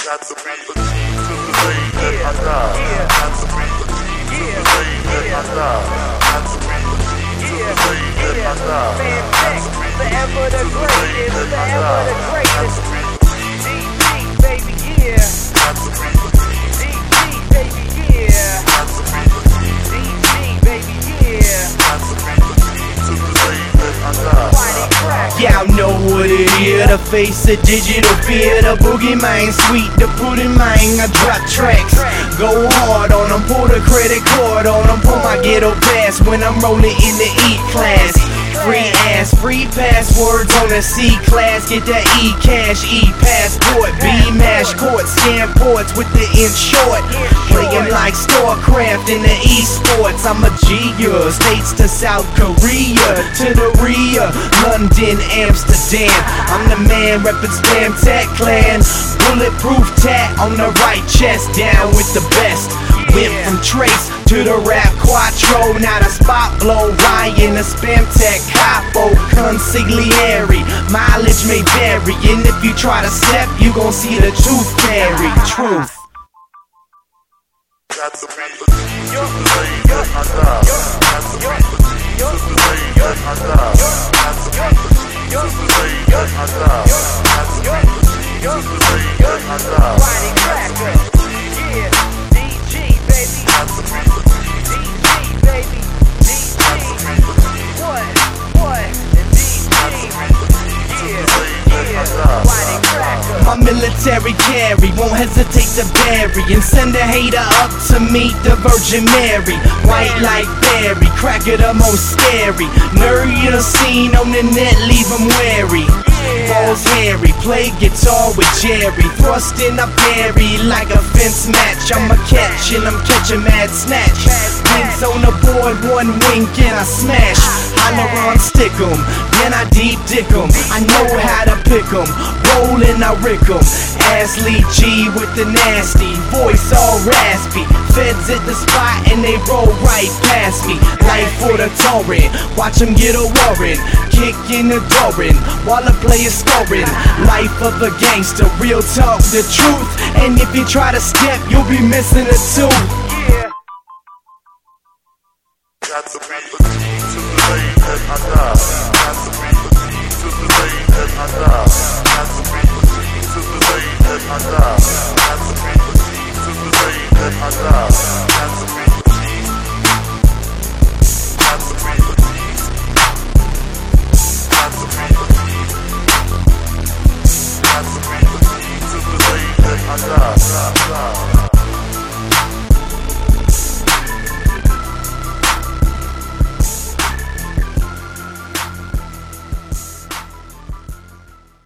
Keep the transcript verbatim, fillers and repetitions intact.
Got to be the key to the day that I die. Got to be the key to the day that I die. Got to be the key to the day that I die. Got to be the forever the greatest, forever the greatest. D G, baby, yeah. Got to be the key. D G, baby, yeah. Got to be the key. D G, baby, yeah. Got to be the key to the day that I die. Whitey crack. Y'all know what it is, the face of digital fear, the boogeyman, sweet, the pudding man. I drop tracks, go hard on them, pull the credit card on them, pull my ghetto pass when I'm rolling in the E-class. Free ass, free passwords on the C-class, get that E-cash, E-passport, B-mash court, scan ports with the in short, playing like StarCraft in the esports. I'm a G-er, States to South Korea, to the Ria, London, Amsterdam. I'm the man reppin' Spam Tech Clan, bulletproof tat on the right chest, down with the best. Went from Trace to the rap Quattro, now the spot blow, Ryan, the Spam Tech Capo, consigliere. Mileage may vary, and if you try to step, you gon' see the tooth fairy. Truth. Got to be the key to the day that I die. Got to be the key to the day that I die. Got to be the key to the day that I die. Got to be the key to the day that I die. Whitey cracker, yeah. D G, baby. Got to be the key. D G, baby. D G. Got to be the key. What? What? And D G. Got to be the key to the day that I die. Whitey cracker. My military carry, won't hesitate to bury and send a hater up to meet the Virgin Mary. White like Barry, cracker the most scary. Nerd you done seen on the net, leave him wary. Balls hairy, play guitar with Jerry. Thrust in a parry like a fence match. I'm a catch and I'm catching mad snatch. Pins on the board, one wink and I smash. Holler on stick 'em, then I deep dick 'em. I know how to pick 'em, roll and I rick 'em. Ashley G with the nasty, voice all raspy. Feds at the spot and they roll right past me. Life for the torrent, watch 'em get a warrant. Kick in the door while the player's scoring. Life of a gangster, real talk, the truth. And if you try to step, you'll be missing a tooth. Yeah. Got to be the key to the day that I die. Got to be the key to the day that I die. Got to be the key to the day that I die.